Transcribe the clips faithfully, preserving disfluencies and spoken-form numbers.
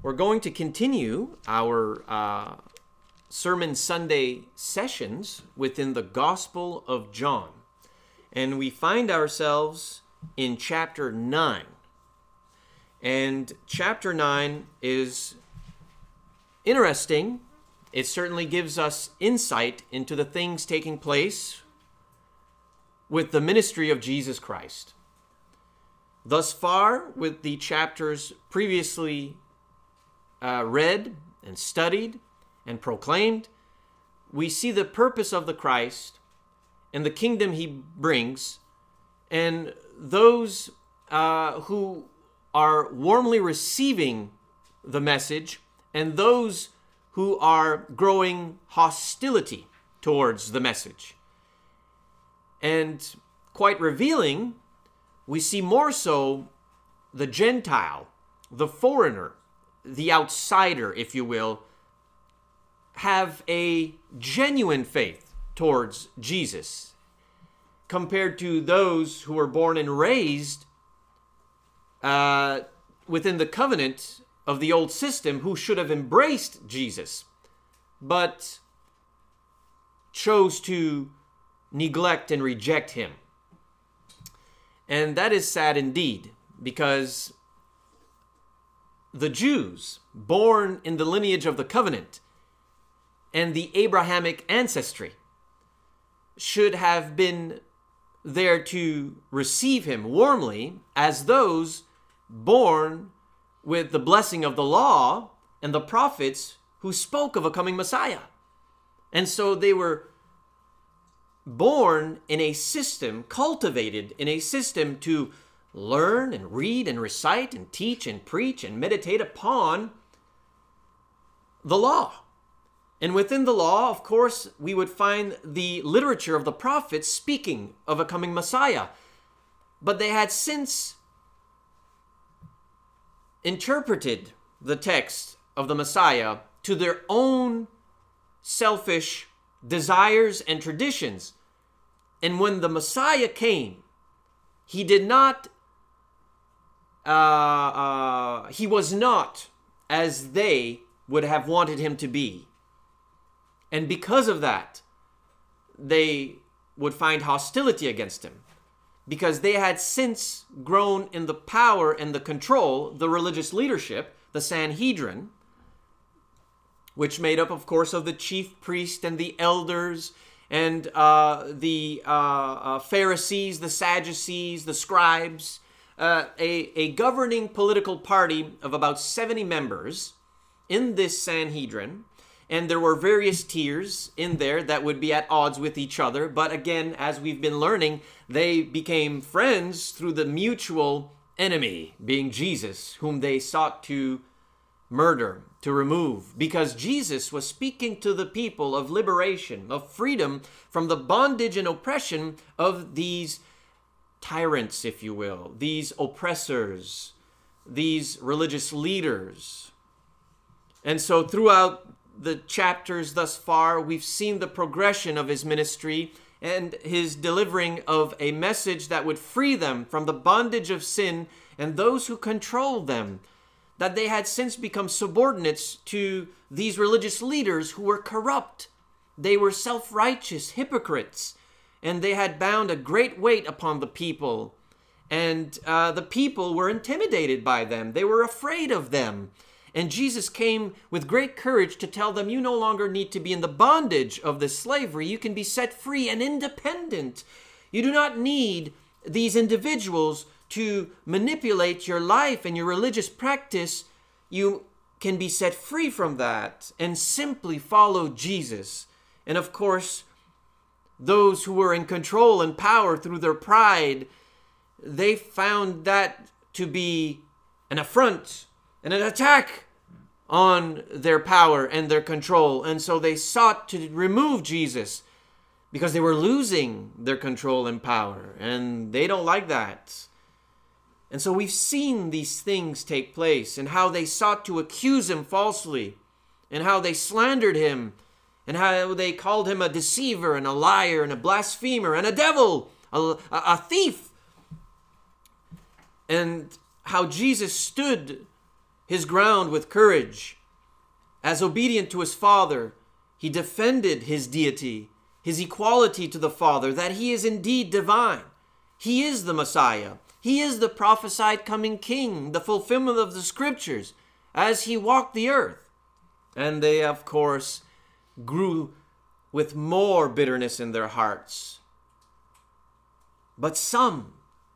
We're going to continue our uh, Sermon Sunday sessions within the Gospel of John. And we find ourselves in chapter nine. And chapter nine is interesting. It certainly gives us insight into the things taking place with the ministry of Jesus Christ. Thus far, with the chapters previously uh, read and studied and proclaimed, we see the purpose of the Christ and the kingdom he brings, and those uh, who are warmly receiving the message, and those who are growing hostility towards the message. And quite revealing, we see more so the Gentile, the foreigner, the outsider, if you will, have a genuine faith towards Jesus compared to those who were born and raised uh, within the covenant of the old system, who should have embraced Jesus, but chose to neglect and reject him. And that is sad indeed, because the Jews, born in the lineage of the covenant and the Abrahamic ancestry, should have been there to receive him warmly as those born with the blessing of the law and the prophets who spoke of a coming Messiah. And so they were born in a system, cultivated in a system to learn and read and recite and teach and preach and meditate upon the law. And within the law, of course, we would find the literature of the prophets speaking of a coming Messiah. But they had since interpreted the text of the Messiah to their own selfish desires and traditions. And when the Messiah came, he did not, uh, uh, he was not as they would have wanted him to be. And because of that, they would find hostility against him, because they had since grown in the power and the control, the religious leadership, the Sanhedrin, which made up, of course, of the chief priest and the elders and uh, the uh, uh, Pharisees, the Sadducees, the scribes, uh, a, a governing political party of about seventy members in this Sanhedrin. And there were various tiers in there that would be at odds with each other. But again, as we've been learning, they became friends through the mutual enemy, being Jesus, whom they sought to murder, to remove, because Jesus was speaking to the people of liberation, of freedom from the bondage and oppression of these tyrants, if you will, these oppressors, these religious leaders. And so throughout the chapters thus far, we've seen the progression of his ministry and his delivering of a message that would free them from the bondage of sin and those who controlled them, that they had since become subordinates to these religious leaders who were corrupt. They were self-righteous hypocrites, and they had bound a great weight upon the people. And uh, the people were intimidated by them. They were afraid of them. And Jesus came with great courage to tell them, you no longer need to be in the bondage of this slavery. You can be set free and independent. You do not need these individuals to manipulate your life and your religious practice. You can be set free from that and simply follow Jesus. And of course, those who were in control and power through their pride, they found that to be an affront and an attack on their power and their control. And so they sought to remove Jesus because they were losing their control and power. And they don't like that. And so we've seen these things take place, and how they sought to accuse him falsely, and how they slandered him, and how they called him a deceiver and a liar and a blasphemer and a devil, a, a thief. And how Jesus stood his ground with courage. As obedient to his Father, he defended his deity, his equality to the Father, that he is indeed divine. He is the Messiah. He is the prophesied coming King, the fulfillment of the Scriptures, as he walked the earth. And they, of course, grew with more bitterness in their hearts. But some,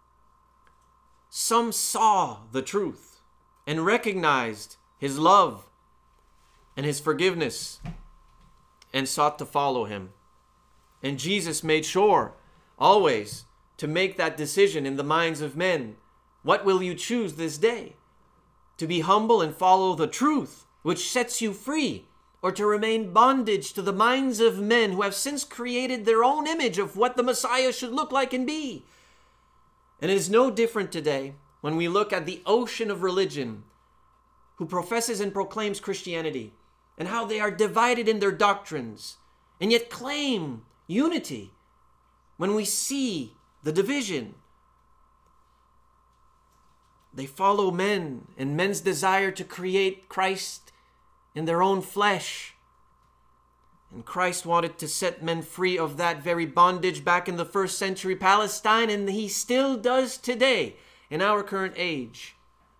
some saw the truth and recognized his love and his forgiveness and sought to follow him. And Jesus made sure always to make that decision in the minds of men. What will you choose this day? To be humble and follow the truth, which sets you free, or to remain bondage to the minds of men who have since created their own image of what the Messiah should look like and be? And it is no different today when we look at the ocean of religion who professes and proclaims Christianity, and how they are divided in their doctrines, and yet claim unity. When we see the division, they follow men and men's desire to create Christ in their own flesh. And Christ wanted to set men free of that very bondage back in the first century Palestine, and he still does today in our current age.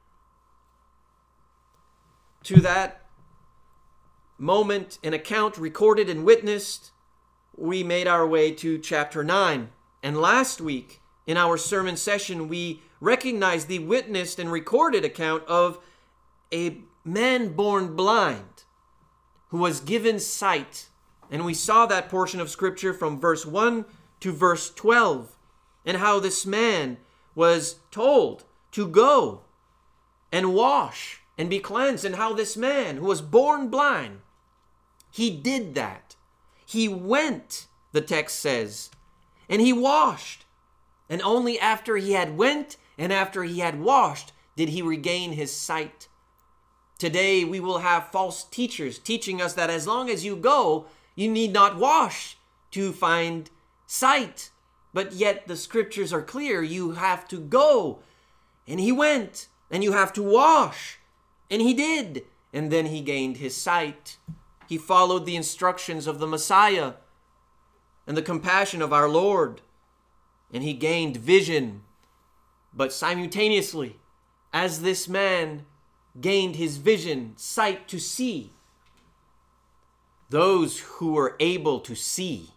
To that moment, an account recorded and witnessed, we made our way to chapter nine. And last week, in our sermon session, we recognized the witnessed and recorded account of a man born blind who was given sight. And we saw that portion of Scripture from verse one to verse twelve, and how this man was told to go and wash and be cleansed, and how this man who was born blind, he did that. He went, the text says, and he washed. And only after he had went and after he had washed did he regain his sight. Today we will have false teachers teaching us that as long as you go, you need not wash to find sight. But yet the Scriptures are clear. You have to go. And he went. And you have to wash. And he did. And then he gained his sight. He followed the instructions of the Messiah and the compassion of our Lord. And he gained vision. But simultaneously, as this man gained his vision, sight to see, those who were able to see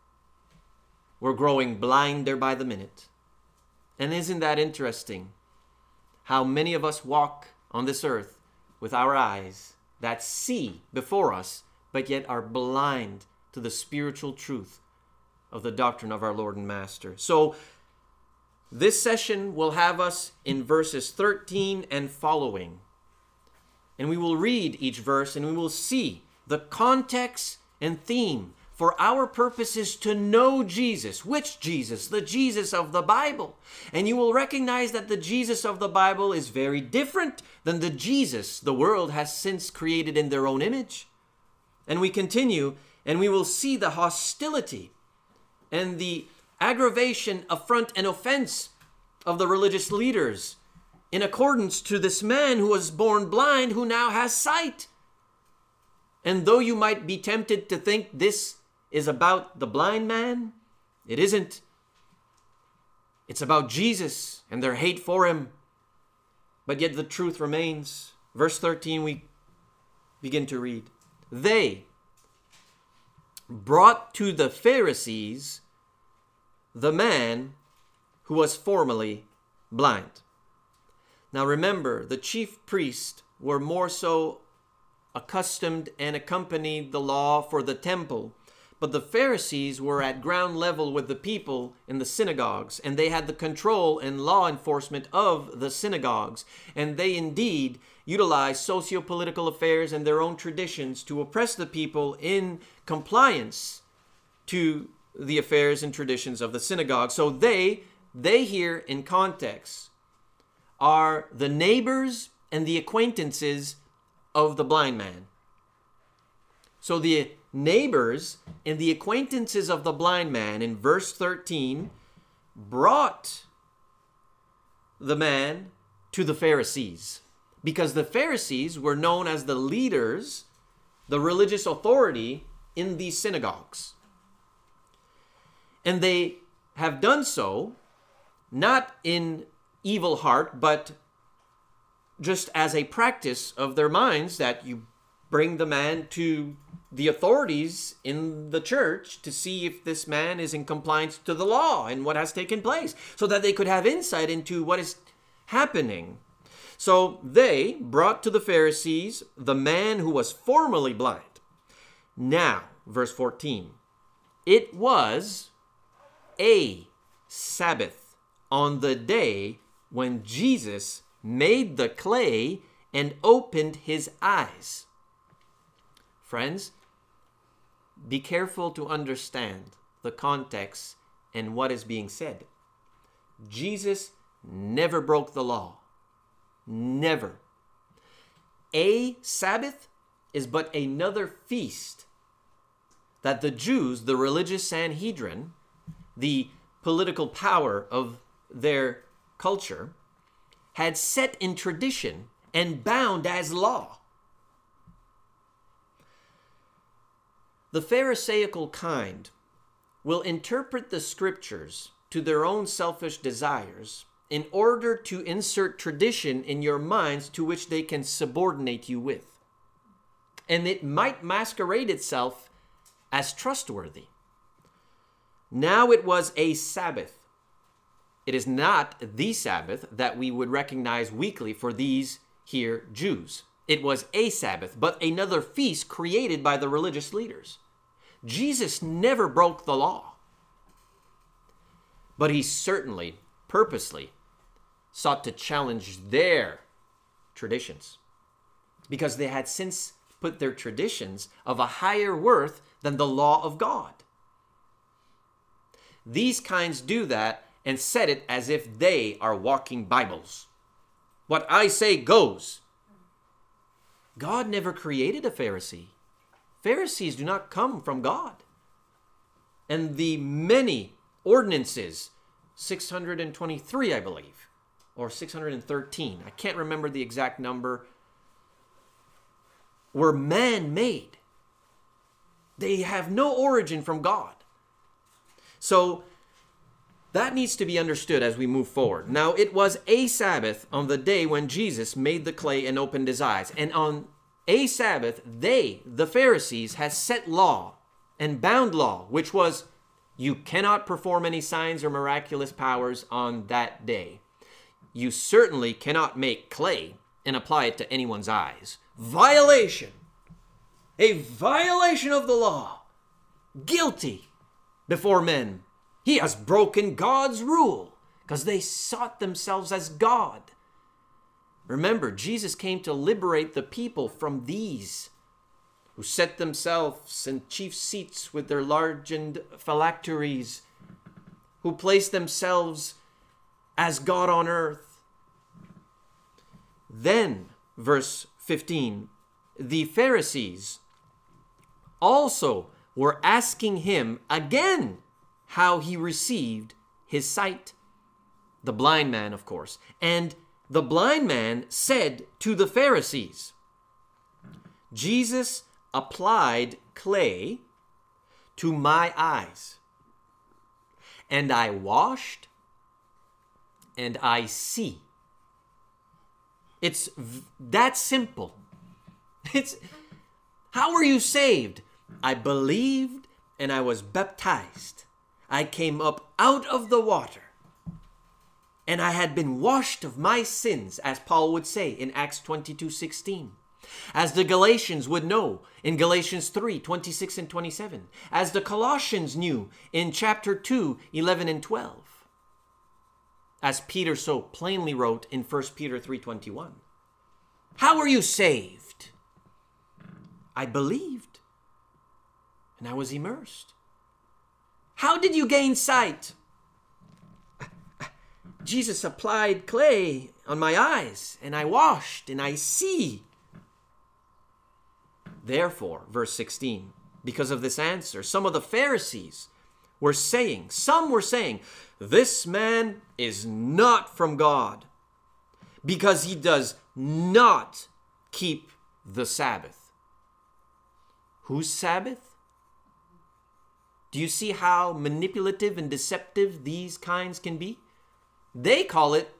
were growing blinder by the minute. And isn't that interesting? How many of us walk on this earth with our eyes that see before us, but yet are blind to the spiritual truth of the doctrine of our Lord and Master. So this session will have us in verses thirteen and following. And we will read each verse and we will see the context and theme. For our purpose is to know Jesus. Which Jesus? The Jesus of the Bible. And you will recognize that the Jesus of the Bible is very different than the Jesus the world has since created in their own image. And we continue, and we will see the hostility and the aggravation, affront, and offense of the religious leaders in accordance to this man who was born blind, who now has sight. And though you might be tempted to think this is about the blind man, it isn't. It's about Jesus and their hate for him. But yet the truth remains. Verse thirteen, we begin to read. They brought to the Pharisees the man who was formerly blind. Now remember, the chief priests were more so accustomed and accompanied the law for the temple. But the Pharisees were at ground level with the people in the synagogues, and they had the control and law enforcement of the synagogues. And they indeed utilized socio-political affairs and their own traditions to oppress the people in compliance to the affairs and traditions of the synagogue. So they, they here in context, are the neighbors and the acquaintances of the blind man. So the neighbors and the acquaintances of the blind man in verse thirteen brought the man to the Pharisees. because the Pharisees were known as the leaders, the religious authority in these synagogues. And they have done so not in evil heart, but just as a practice of their minds, that you bring the man to the authorities in the church to see if this man is in compliance to the law and what has taken place, so that they could have insight into what is happening. So they brought to the Pharisees the man who was formerly blind. Now, verse fourteen, it was a Sabbath on the day when Jesus made the clay and opened his eyes. Friends, be careful to understand the context and what is being said. Jesus never broke the law. Never. A Sabbath is but another feast that the Jews, the religious Sanhedrin, the political power of their culture, had set in tradition and bound as law. The Pharisaical kind will interpret the scriptures to their own selfish desires in order to insert tradition in your minds to which they can subordinate you with. And it might masquerade itself as trustworthy. Now it was a Sabbath. It is not the Sabbath that we would recognize weekly for these here Jews. It was a Sabbath, but another feast created by the religious leaders. Jesus never broke the law, but he certainly, purposely, sought to challenge their traditions, because they had since put their traditions of a higher worth than the law of God. These kinds do that and set it as if they are walking Bibles. What I say goes. God never created a Pharisee. Pharisees do not come from God. And the many ordinances, six hundred twenty-three, I believe, or six hundred thirteen, I can't remember the exact number, were man-made. They have no origin from God. So that needs to be understood as we move forward. Now, it was a Sabbath on the day when Jesus made the clay and opened his eyes. And on a Sabbath, they, the Pharisees, had set law and bound law, which was, you cannot perform any signs or miraculous powers on that day. You certainly cannot make clay and apply it to anyone's eyes. Violation. A violation of the law. Guilty before men. He has broken God's rule because they sought themselves as God. Remember, Jesus came to liberate the people from these who set themselves in chief seats with their largened phylacteries, who place themselves as God on earth. Then, verse fifteen, the Pharisees also were asking him again how he received his sight. The blind man, of course. And the blind man said to the Pharisees, Jesus applied clay to my eyes, and I washed, and I see. It's v- that simple. It's, how are you saved? I believed and I was baptized. I came up out of the water, and I had been washed of my sins, as Paul would say in Acts twenty-two sixteen. As the Galatians would know in Galatians three twenty-six and twenty-seven. As the Colossians knew in chapter two eleven and twelve. As Peter so plainly wrote in First Peter three twenty-one. How are you saved? I believed, and I was immersed. How did you gain sight? Jesus applied clay on my eyes, and I washed, and I see. Therefore, verse sixteen, because of this answer, some of the Pharisees were saying, some were saying, this man is not from God, because he does not keep the Sabbath. Whose Sabbath? Do you see how manipulative and deceptive these kinds can be? They call it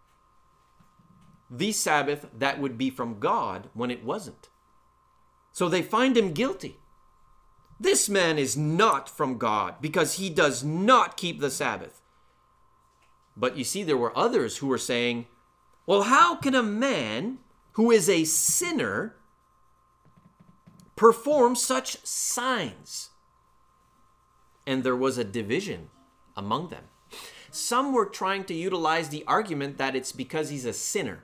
the Sabbath that would be from God when it wasn't. So they find him guilty. This man is not from God because he does not keep the Sabbath. But you see, there were others who were saying, well, how can a man who is a sinner perform such signs? And there was a division among them. Some were trying to utilize the argument that it's because he's a sinner.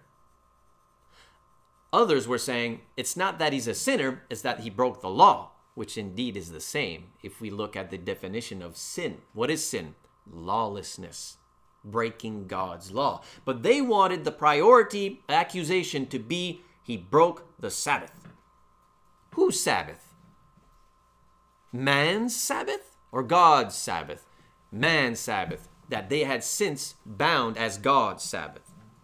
Others were saying it's not that he's a sinner, it's that he broke the law, which indeed is the same if we look at the definition of sin. What is sin? Lawlessness, breaking God's law. But they wanted the priority accusation to be he broke the Sabbath. Whose Sabbath? Man's Sabbath or God's Sabbath? Man's Sabbath, that they had since bound as God's Sabbath.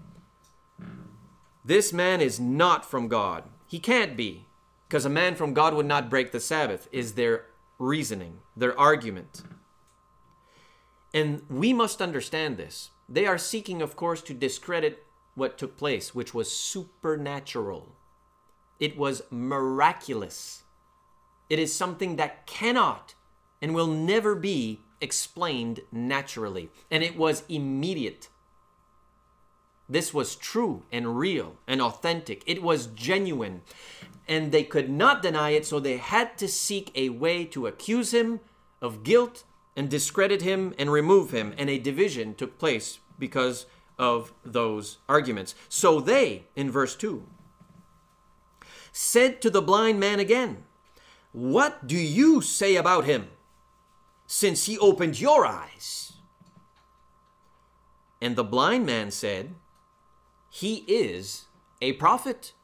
This man is not from God. He can't be, because a man from God would not break the Sabbath, is their reasoning, their argument. And we must understand this. They are seeking, of course, to discredit what took place, which was supernatural. It was miraculous. It is something that cannot and will never be explained naturally. And it was immediate. This was true and real and authentic. It was genuine. And they could not deny it, so they had to seek a way to accuse him of guilt and discredit him and remove him. And a division took place because of those arguments. So they, in verse two, said to the blind man again, "What do you say about him, since he opened your eyes?" And the blind man said, "He is a prophet."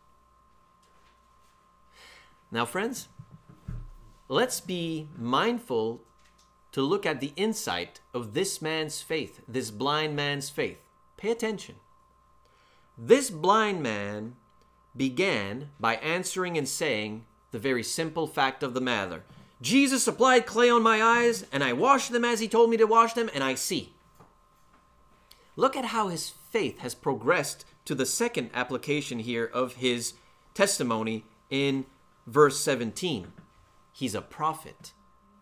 Now, friends, let's be mindful to look at the insight of this man's faith, this blind man's faith. Pay attention. This blind man began by answering and saying the very simple fact of the matter. Jesus applied clay on my eyes, and I washed them as he told me to wash them, and I see. Look at how his faith has progressed to the second application here of his testimony in verse seventeen. He's a prophet.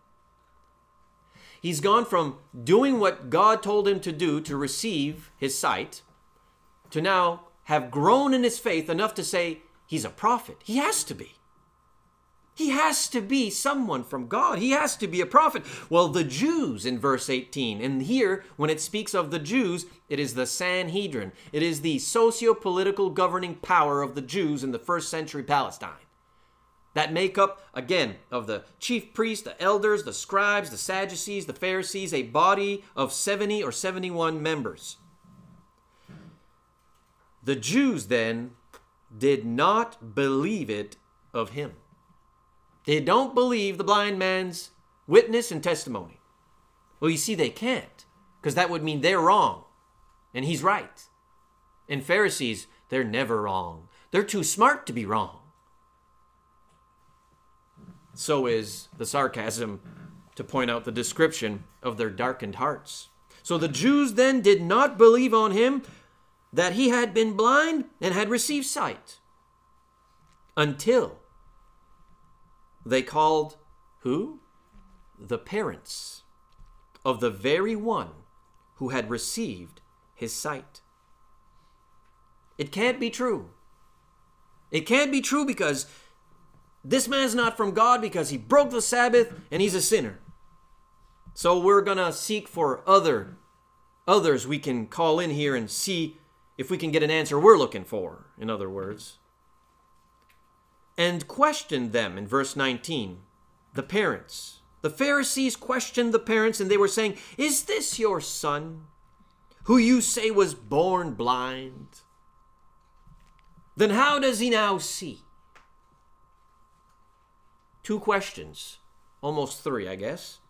He's gone from doing what God told him to do to receive his sight to now have grown in his faith enough to say he's a prophet. He has to be. He has to be someone from God. He has to be a prophet. Well, the Jews in verse eighteen, and here when it speaks of the Jews, it is the Sanhedrin. It is the socio-political governing power of the Jews in the first century Palestine. That make up, again, of the chief priests, the elders, the scribes, the Sadducees, the Pharisees, a body of seventy or seventy-one members. The Jews then did not believe it of him. They don't believe the blind man's witness and testimony. Well, you see, they can't, because that would mean they're wrong and he's right. And Pharisees, they're never wrong. They're too smart to be wrong. So is the sarcasm to point out the description of their darkened hearts. So the Jews then did not believe on him that he had been blind and had received sight until they called who? The parents of the very one who had received his sight. It can't be true. It can't be true because this man's not from God because he broke the Sabbath and he's a sinner. So we're going to seek for other others we can call in here and see if we can get an answer we're looking for, in other words. And questioned them in verse nineteen, the parents. The Pharisees questioned the parents and they were saying, "Is this your son, who you say was born blind? Then how does he now see?" Two questions, almost three, I guess.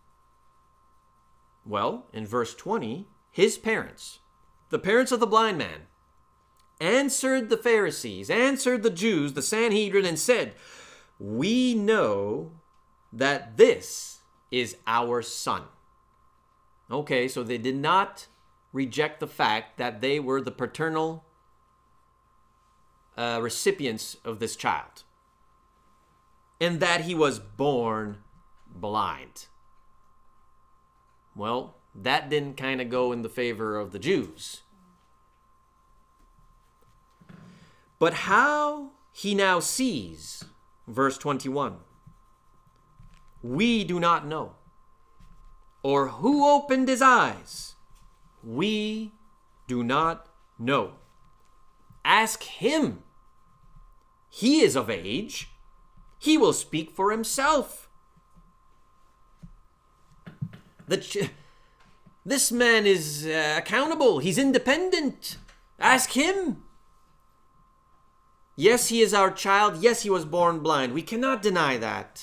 Well, in verse twenty, his parents, the parents of the blind man, answered the Pharisees, answered the Jews, the Sanhedrin, and said, "We know that this is our son." Okay, so they did not reject the fact that they were the paternal uh, recipients of this child, and that he was born blind. Well, that didn't kind of go in the favor of the Jews. But how he now sees, verse twenty-one, we do not know. Or who opened his eyes, we do not know. Ask him. He is of age. He will speak for himself. The ch- this man is uh, accountable. He's independent. Ask him. Yes, he is our child. Yes, he was born blind. We cannot deny that.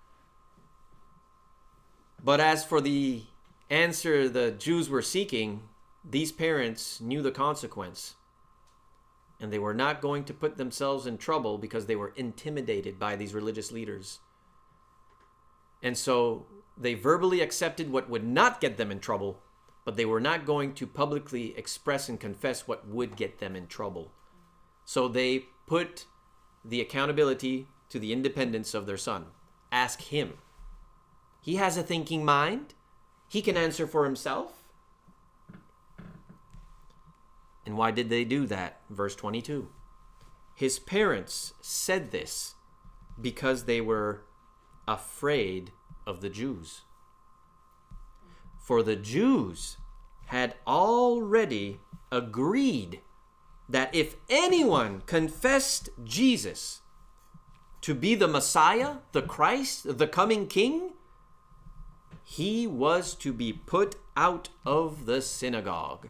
But as for the answer the Jews were seeking, these parents knew the consequence. And they were not going to put themselves in trouble because they were intimidated by these religious leaders. And so they verbally accepted what would not get them in trouble, but they were not going to publicly express and confess what would get them in trouble. So they put the accountability to the independence of their son. Ask him. He has a thinking mind. He can answer for himself. And why did they do that? Verse twenty-two. His parents said this because they were afraid of the Jews. For the Jews had already agreed that if anyone confessed Jesus to be the Messiah, the Christ, the coming King, he was to be put out of the synagogue.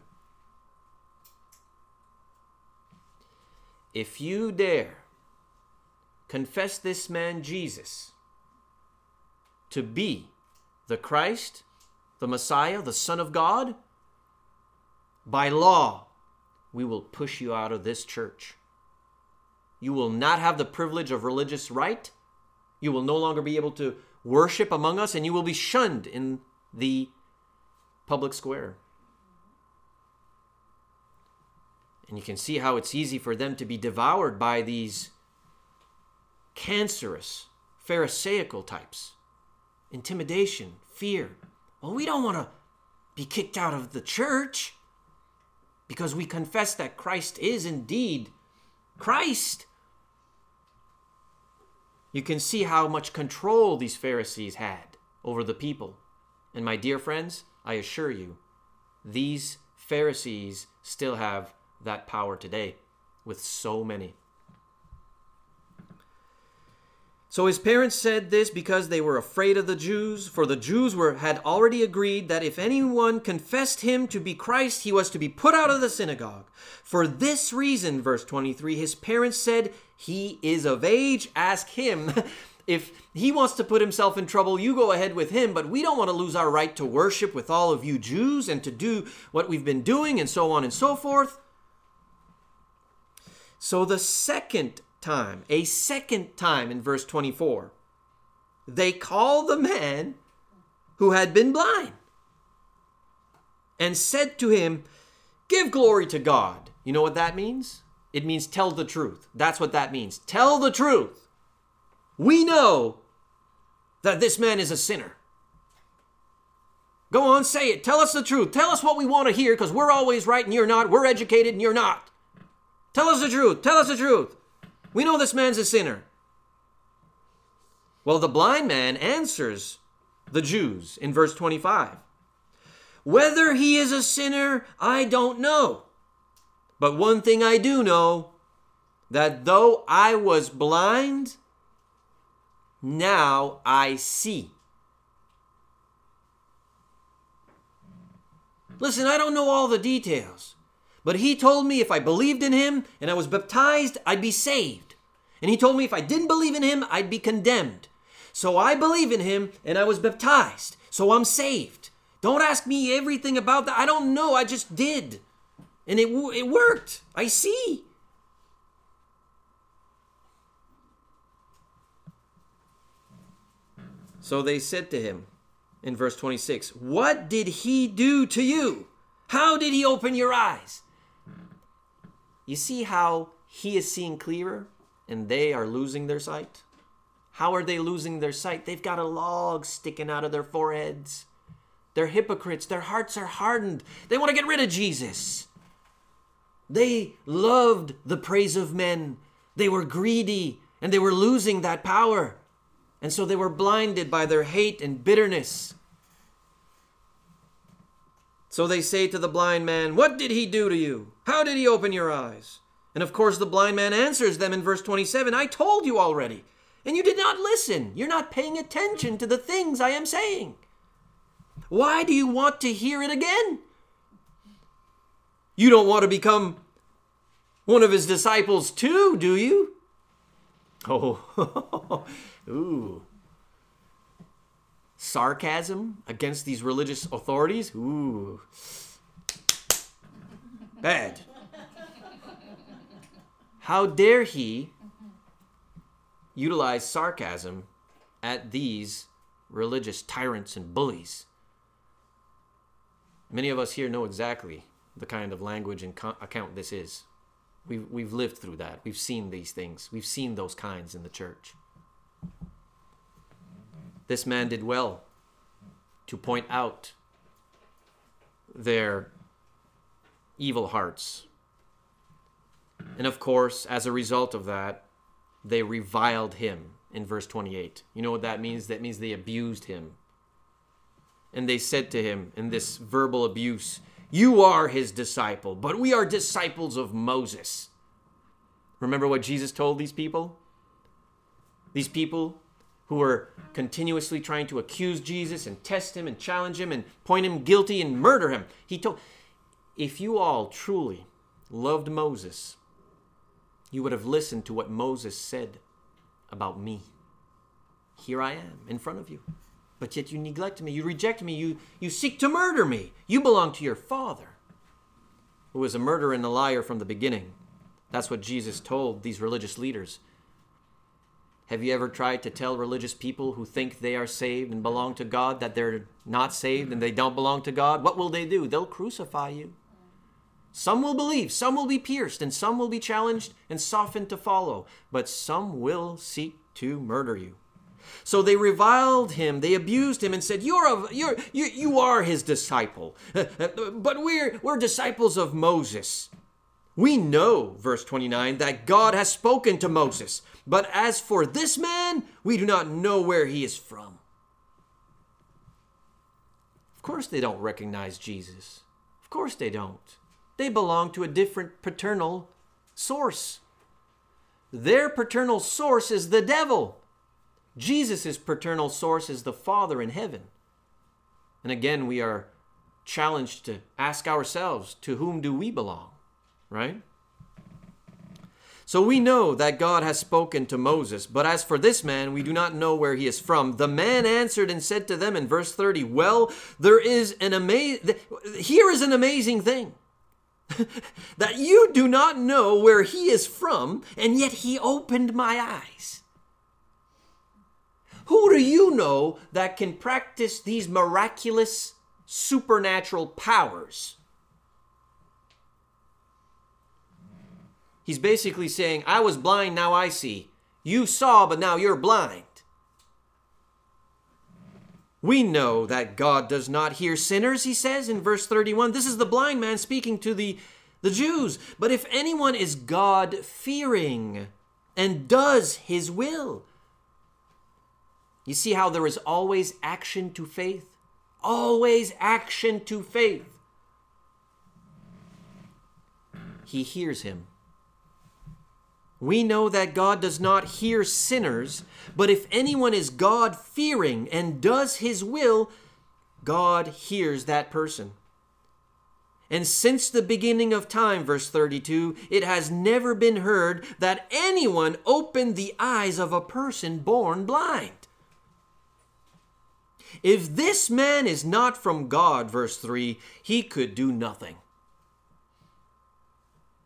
If you dare confess this man Jesus to be the Christ, the Messiah, the Son of God, by law, we will push you out of this church. You will not have the privilege of religious right. You will no longer be able to worship among us, and you will be shunned in the public square. And you can see how it's easy for them to be devoured by these cancerous, Pharisaical types. Intimidation, fear. Well, we don't want to be kicked out of the church because we confess that Christ is indeed Christ. You can see how much control these Pharisees had over the people. And my dear friends, I assure you, these Pharisees still have that power today with so many. So his parents said this because they were afraid of the Jews, for the Jews were had already agreed that if anyone confessed him to be Christ, he was to be put out of the synagogue. For this reason, verse twenty-three, his parents said, he is of age, ask him. If he wants to put himself in trouble, you go ahead with him, but we don't want to lose our right to worship with all of you Jews and to do what we've been doing and so on and so forth. So the second time, a second time in verse twenty-four, they call the man who had been blind and said to him, give glory to God. You know what that means? It means tell the truth. That's what that means. Tell the truth. We know that this man is a sinner. Go on, say it. Tell us the truth. Tell us what we want to hear because we're always right and you're not. We're educated and you're not. Tell us the truth. Tell us the truth. We know this man's a sinner. Well, the blind man answers the Jews in verse twenty-five. Whether he is a sinner, I don't know. But one thing I do know, that though I was blind, now I see. Listen, I don't know all the details. But he told me if I believed in him and I was baptized, I'd be saved. And he told me if I didn't believe in him, I'd be condemned. So I believe in him and I was baptized. So I'm saved. Don't ask me everything about that. I don't know. I just did. And it, it worked. I see. So they said to him in verse twenty-six, "What did he do to you? How did he open your eyes?" You see how he is seeing clearer and they are losing their sight? How are they losing their sight? They've got a log sticking out of their foreheads. They're hypocrites. Their hearts are hardened. They want to get rid of Jesus. They loved the praise of men. They were greedy and they were losing that power. And so they were blinded by their hate and bitterness. So they say to the blind man, "What did he do to you? How did he open your eyes?" And of course the blind man answers them in verse twenty-seven, "I told you already, and you did not listen. You're not paying attention to the things I am saying. Why do you want to hear it again? You don't want to become one of his disciples too, do you?" Oh, ooh. Sarcasm against these religious authorities? Ooh. Bad. How dare he utilize sarcasm at these religious tyrants and bullies? Many of us here know exactly the kind of language and co- account this is. We've, we've lived through that. We've seen these things. We've seen those kinds in the church. This man did well to point out their evil hearts. And of course, as a result of that, they reviled him in verse twenty-eight. You know what that means? That means they abused him. And they said to him in this verbal abuse, "You are his disciple, but we are disciples of Moses." Remember what Jesus told these people? These people who were continuously trying to accuse Jesus and test him and challenge him and point him guilty and murder him. He told, if you all truly loved Moses, you would have listened to what Moses said about me. Here I am in front of you, but yet you neglect me, you reject me, you, you seek to murder me. You belong to your father, who was a murderer and a liar from the beginning. That's what Jesus told these religious leaders. Have you ever tried to tell religious people who think they are saved and belong to God that they're not saved and they don't belong to God? What will they do? They'll crucify you. Some will believe, some will be pierced, and some will be challenged and softened to follow, but some will seek to murder you. So they reviled him, they abused him and said, You're a, you're, you, you are his disciple, but we're, we're disciples of Moses. We know, verse twenty-nine, that God has spoken to Moses. But as for this man, we do not know where he is from. Of course they don't recognize Jesus. Of course they don't. They belong to a different paternal source. Their paternal source is the devil. Jesus' paternal source is the Father in heaven. And again, we are challenged to ask ourselves, to whom do we belong? Right? So we know that God has spoken to Moses, but as for this man, we do not know where he is from. The man answered and said to them in verse thirty, Well, there is an amazing, here is an amazing thing, that you do not know where he is from, and yet he opened my eyes. Who do you know that can practice these miraculous supernatural powers? He's basically saying, I was blind, now I see. You saw, but now you're blind. We know that God does not hear sinners, he says in verse thirty-one. This is the blind man speaking to the, the Jews. But if anyone is God-fearing and does his will. You see how there is always action to faith? Always action to faith. He hears him. We know that God does not hear sinners, but if anyone is God-fearing and does his will, God hears that person. And since the beginning of time, verse thirty-two, it has never been heard that anyone opened the eyes of a person born blind. If this man is not from God, verse three, he could do nothing.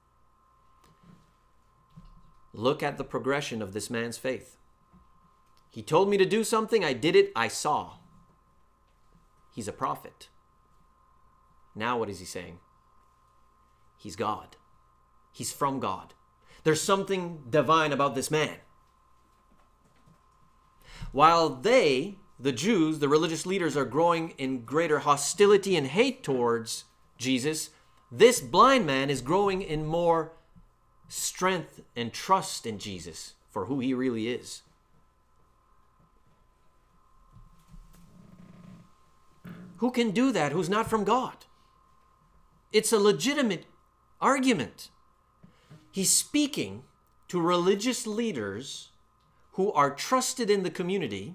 Look at the progression of this man's faith. He told me to do something. I did it. I saw. He's a prophet. Now what is he saying? He's God. He's from God. There's something divine about this man. While they, the Jews, the religious leaders, are growing in greater hostility and hate towards Jesus, this blind man is growing in more strength and trust in Jesus for who he really is. Who can do that who's not from God? It's a legitimate argument. He's speaking to religious leaders who are trusted in the community,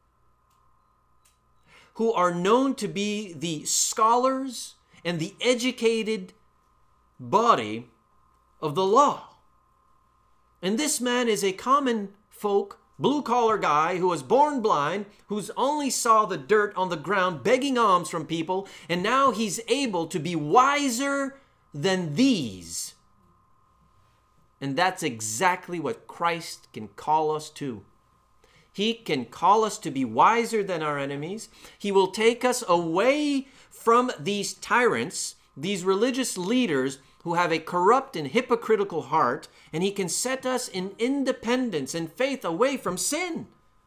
who are known to be the scholars and the educated body of the law. And this man is a common folk, blue-collar guy who was born blind, who's only saw the dirt on the ground begging alms from people, and now he's able to be wiser than these. And that's exactly what Christ can call us to. He can call us to be wiser than our enemies. He will take us away from these tyrants, these religious leaders who have a corrupt and hypocritical heart, and he can set us in independence and faith away from sin.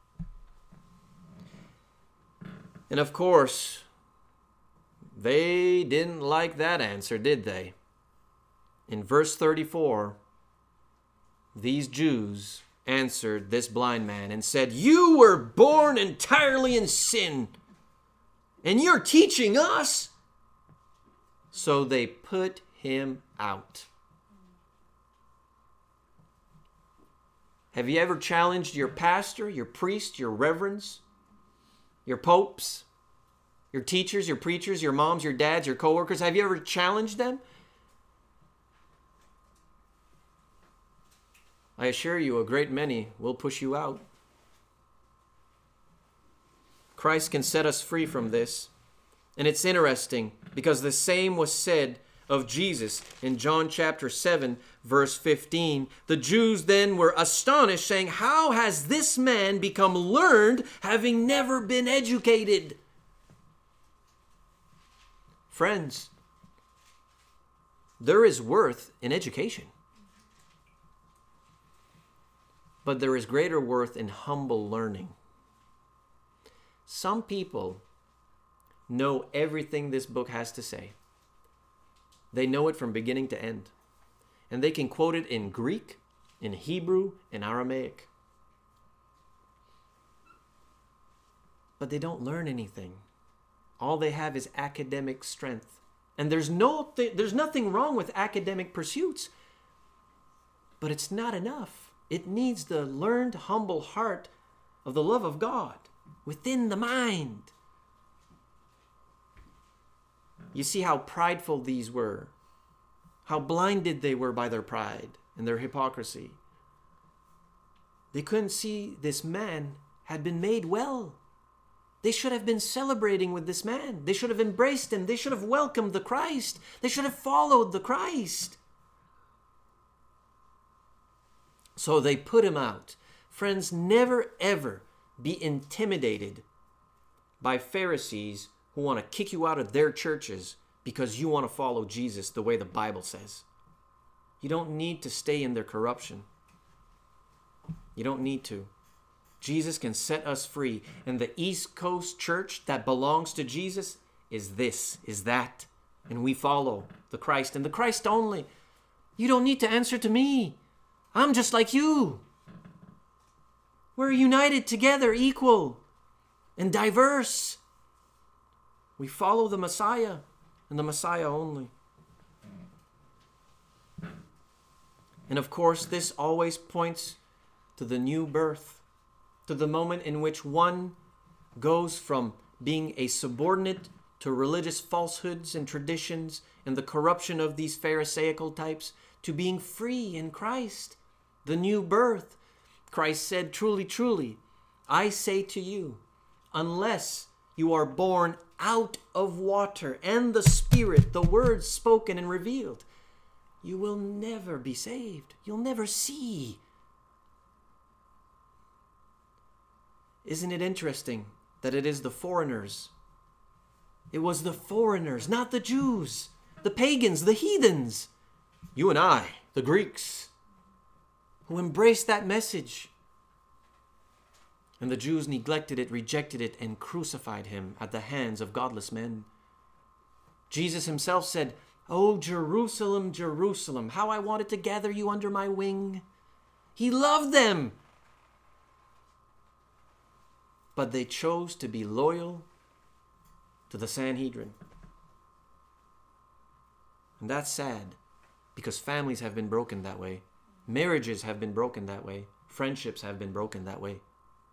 And of course, they didn't like that answer, did they? In verse thirty-four, these Jews answered this blind man and said, "You were born entirely in sin, and you're teaching us." So they put him out. Have you ever challenged your pastor, your priest, your reverends, your popes, your teachers, your preachers, your moms, your dads, your coworkers? Have you ever challenged them? I assure you, a great many will push you out. Christ can set us free from this. And it's interesting because the same was said of Jesus in John chapter seven, verse fifteen. The Jews then were astonished, saying, "How has this man become learned, having never been educated?" Friends, there is worth in education. But there is greater worth in humble learning. Some people know everything this book has to say. They know it from beginning to end. And they can quote it in Greek, in Hebrew, in Aramaic. But they don't learn anything. All they have is academic strength. And there's no there's nothing wrong with academic pursuits. But it's not enough. It needs the learned, humble heart of the love of God within the mind. You see how prideful these were, how blinded they were by their pride and their hypocrisy. They couldn't see this man had been made well. They should have been celebrating with this man. They should have embraced him. They should have welcomed the Christ. They should have followed the Christ. So they put him out. Friends, never ever be intimidated by Pharisees who want to kick you out of their churches because you want to follow Jesus the way the Bible says. You don't need to stay in their corruption. You don't need to. Jesus can set us free. And the East Coast church that belongs to Jesus is this, is that. And we follow the Christ and the Christ only. You don't need to answer to me. I'm just like you. We're united together, equal and diverse. We follow the Messiah and the Messiah only. And of course, this always points to the new birth, to the moment in which one goes from being a subordinate to religious falsehoods and traditions and the corruption of these Pharisaical types to being free in Christ. The new birth. Christ said, "Truly, truly, I say to you, unless you are born out of water and the Spirit, the words spoken and revealed, you will never be saved. You'll never see." Isn't it interesting that it is the foreigners? It was the foreigners, not the Jews, the pagans, the heathens, you and I, the Greeks, who embraced that message. And the Jews neglected it, rejected it, and crucified him at the hands of godless men. Jesus himself said, "Oh, Jerusalem, Jerusalem, how I wanted to gather you under my wing." He loved them. But they chose to be loyal to the Sanhedrin. And that's sad, because families have been broken that way. Marriages have been broken that way. Friendships have been broken that way.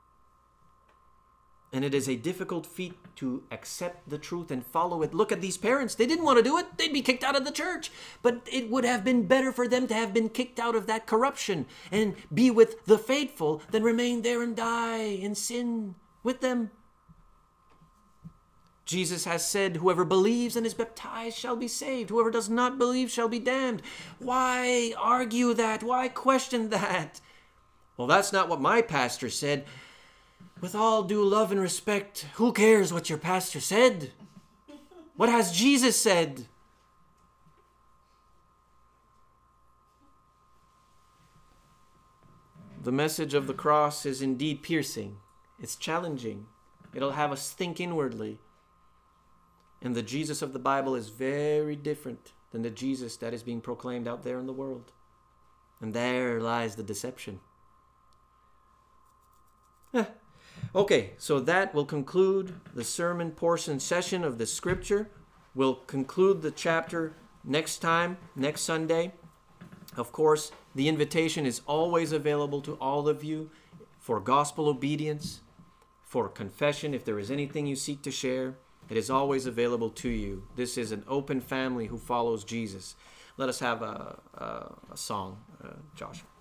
And it is a difficult feat to accept the truth and follow it. Look at these parents. They didn't want to do it. They'd be kicked out of the church. But it would have been better for them to have been kicked out of that corruption and be with the faithful than remain there and die in sin with them. Jesus has said, "Whoever believes and is baptized shall be saved. Whoever does not believe shall be damned." Why argue that? Why question that? Well, that's not what my pastor said. With all due love and respect, who cares what your pastor said? What has Jesus said? The message of the cross is indeed piercing. It's challenging. It'll have us think inwardly. And the Jesus of the Bible is very different than the Jesus that is being proclaimed out there in the world. And there lies the deception. Eh. Okay, so that will conclude the sermon portion session of the scripture. We'll conclude the chapter next time, next Sunday. Of course, the invitation is always available to all of you for gospel obedience, for confession. If there is anything you seek to share, it is always available to you. This is an open family who follows Jesus. Let us have a, a, a song, uh, Josh.